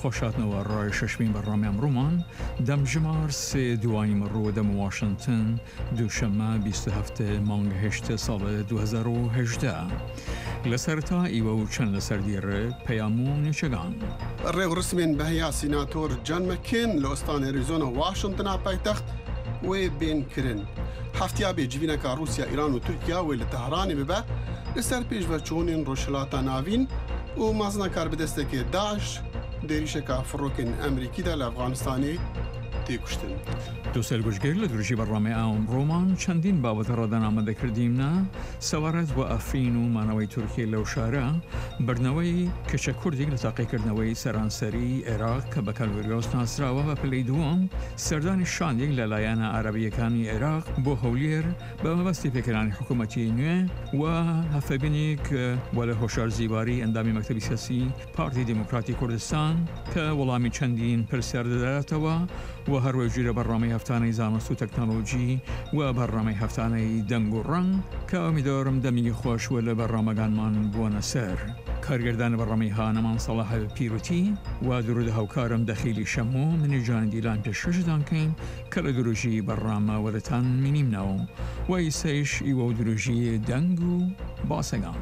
خوشاتنەوە ڕای شەشمین بەڕامی ئەمڕۆمان دەمژمار سێ دوایی مەڕۆ دەم واشنگتن دووشەممە 27 مانگە هێشتە ساڵە 2010 لەسەرتا ئیوە و چەند لەسەر دیێڕێ پەیام و نیچەگان ڕێوڕسمێن بەهەیە سیناتۆر جان مەکین لە ئۆستانی ئەریزۆنا واشنگتنا پایتەخت وێ بێنکردن هەفتیا بێجیبینەکە رووسیا ئیران و تورکیا وێ لە تەهرانی ببە لەسەر پێشڤەچوونین ڕۆژهەڵاتە ناوین و مازنە کار بەدەستێکی داعش دێریشێکە فڕۆکن ئەمریکیدا لە ئەفغانستانی تێکوشتن. دووسەر گوشتگیر لە دروژی بەڕامی ئەمڕۆمان چەندین بابەتە ڕادەنامەدەکردیمە سەوارەت بۆ ئەفرین و مانەوەی تورکیە لەو شارە بردنەوەی کچە کوردێک لە تاقیکردنەوەی سەرانسەری عێراق کە بە کەلڤریۆس ناسراوە بە پلەی دووەم سەردانی شاندێک لەلایەنە عەرەبیەکانی عێراق بۆ هەولێر بە مەبەستی پێکردنی حکوومەتی نوێ و هەفەبینێک وە لە هۆشار زیباری ئەندامی مەکتەبی سیاسی پارتی دیموکراتی کوردستان کە وەڵامی چەندین پرسیار دەداتەوە و هەروەی ژیرە بەڕامی هەفتانەی زانست و تەکنۆلۆژی و بەڕامی هەفتانەی دەنگ و ڕەنگ کە ئەمیدوارم دەمیگی خۆشوە لە بەڕامەکانمان بوونە سەر کارگردان بەڕامی هانەمان سەڵاح پیروتی و درود هاوکارم دەخیلی شەمۆ منیجان دیلان پێشکەشتان کەین کە لە دروژی بەڕامە وەدەتان مینیمنەوە و ئیسەیش ئیوە و دروژی دەنگ و باسەگان.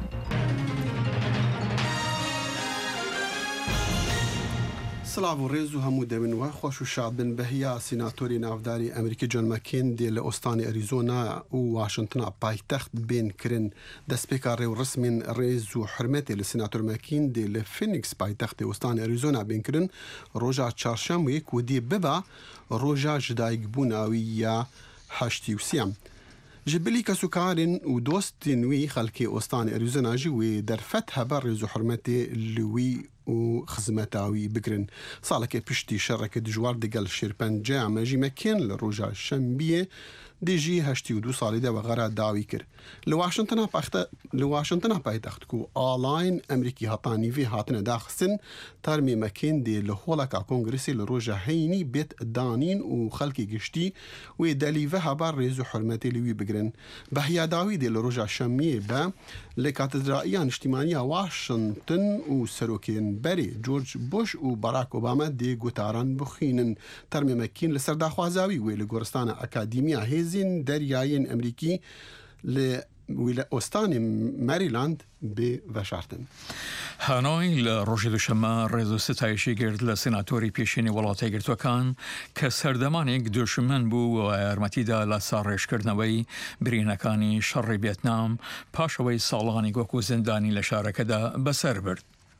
سلااو و ڕێز و هەموو دەبنوە خۆش و شادبن بەهەیە سیناتۆری ناوداری ئەمریکی جۆن مەکین دێ لە ئۆستانی ئەریزۆنا و واشنگتنا پایتەخت بێنکردن دەستپێکا ڕێوڕسمین ڕێز و حرمەتێ لە سیناتۆر مەکین دێ لە فینیکس پایتەختی ئۆستانی ئەریزۆنا بێنکردن ڕۆژا چارشەموەیەک و دێ ببە ڕۆژا ژدایکبووناوی یا هەشتی و سیەم. جبلی کەسوکارن و دۆستی نوی خەڵکی ئۆستانی ئەریزۆناژی وێ دەرفەت هەبە ڕێز و حرمەتێ لوی و خزمەتاوی بگرن ساڵێکی پشتی شەڕێکی دژوار دەگەڵ شێرپەنجە ئەمەژی مەکێن لە ڕۆژا شەمبیە دێژی 82 ساڵیدا بە غەرا داوی کرد لە واشنگتنا پایتەخت و ئاڵاین ئەمریکی هەتانیڤێ هاتنە داخستن تەرمی مەکێن دێ لە هۆڵەکە کۆنگرسی لە ڕۆژە هەینی بێت دانین و خەڵکی گشتی وێ دەلیڤە هەبا ڕێز و حرمەتی لوی بگرن بەهیا داوی دێ لە ڕۆژە شەمیە بە لە کاتدرائیان نیشتیمانیە واشنگتن و سەرۆکێن بەرێ جۆرج بوش و باراک ئۆبامە دێ گوتاران بخینن تەرمی مەکین لە سەرداخوازاوی وێ لە گۆرستانە ئەکادیمیا هێزین دەریایین ئەمریکی لە ئۆستانی مەریلاند بێ بەشارتن. هانۆی لە ڕۆژی دووشەممە ڕێز و ستایشی گرت لە سیناتۆری پێشینی وڵاتە یەکگرتووەکان کە سەردەمانێک دوژمن بوو و یارمەتیدا لە ساڕێژکردنەوەی برینەکانی شەڕی ڤێتنام پاشەوەی ساڵانی وەکو زیندانی لە شارەکەدا بەسەر برد.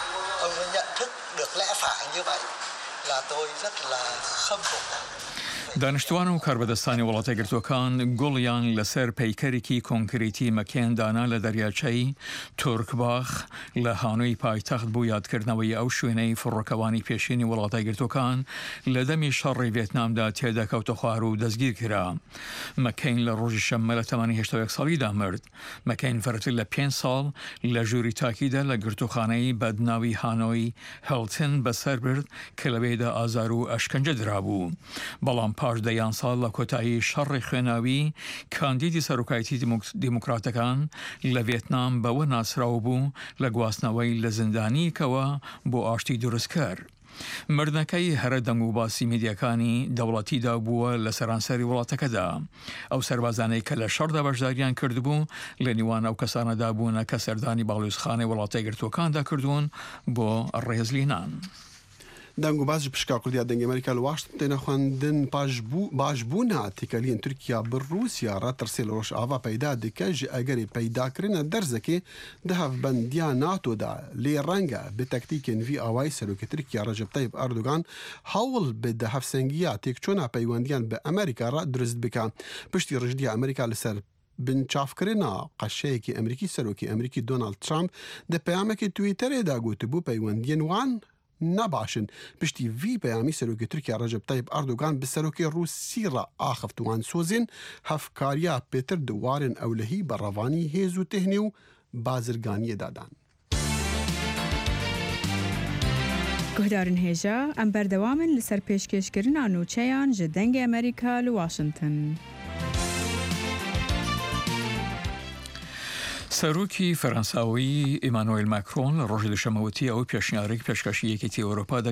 دانیشتوان و کاربەدەستانی وڵاتە یەکگرتووەکان گوڵیان لەسەر پەیکەرێکی کۆنکریتی مەکێندانا لە دەریاچەی تورکباخ لە هانۆی پایتەخت بوو یادکردنەوەی ئەو شوێنەی فڕۆکەوانی پێشینی وڵاتە یەکگرتووەکان لە دەمی شەڕی ڤێتنامدا تێدا کەوتە خوار و دەستگیر کرا. مەکەین لە ڕۆژی شەممە لە تەمەنی 81 ساڵیدا مرد. مەکەین فەرتر لە 5 ساڵ لە ژووری تاکیدا لە گرتوخانەی بەدناوی هانۆی هەڵتن بەسەر برد کە لەوێدا ئازار و ئەشکەنجە درابوو. بەڵام پاش دەیان ساڵ لە کۆتایی شەڕی خوێناوی کاندیدی سەرۆکایەتی دیموکراتەکان لە ڤێتنام بەوە ناسراو بوو لە گواستنەوەی لە زیندانیکەوە بۆ ئاشتی دروستکار. مردنەکەی هەرە دەنگ و باسی میدیەکانی دەوڵەتیدا بووە لە سەرانسەری وڵاتەکەدا. ئەو سەربازانەی کە لە شەڕدا بەشداریان کردبوو لە نیوان ئەو کەسانەدا بوونە کە سەردانی باڵوێزخانەی وڵاتە یەکگرتووەکاندا کردوون بۆ ڕێزلینان. دەنگ و باش پشکا کوردیا دەنگی ئەمریکا لە واشنگتن خواندن باشبوونا تێکەلیان تورکیا بە رووسیا ڕاتەرسێ لە ڕۆژ ئاوا پەیدا دکە ژ ئەگەری پەیداکردنە دەرزەکێ دەهەڤبەندیا ناتۆدا لێ ڕەنگە بە تەکتیکێن ڤی ئاوای سەرۆکی تورکیا ڕەجەب تەیب ئەردوغان هەوڵ بە هەفسەنگیە تێکچۆنا پەیوەندیان بە ئەمریکا ڕ دروست بکە پشتی ڕژدی ئەمریکا لەسەر بنچافکردنا قەشەیەکی ئەمریکی سەرۆکی ئەمریکی دۆناڵد ترامپ دە پەیامێکی تویتەرێدا گوتبوو پەیوەندیان وان نەباشن پشتی ڤی پەیامی سەرۆکی تورکیا ڕەجەب تەیب ئەردوغان بە سەرۆکی ڕووسی ڕ ئاخفتوان سۆزین هەفکاریە پێتر دووارن ئەولەهی بە ڕەوانی هێز و تێهنی و بازرگانیە دادان. گهدارن هێژە ئەم بەردەوامن لەسەر پێشکەشکردنا نوچەیان ji dengê ئەمریکا li Washington. سەرۆکی فەرەنساوی ئیمانوئێل ماکرۆن لە ڕۆژی دووشەمەوەتی ئەو پێشنیارێک پێشکەشی یەکێتی ئەوروپا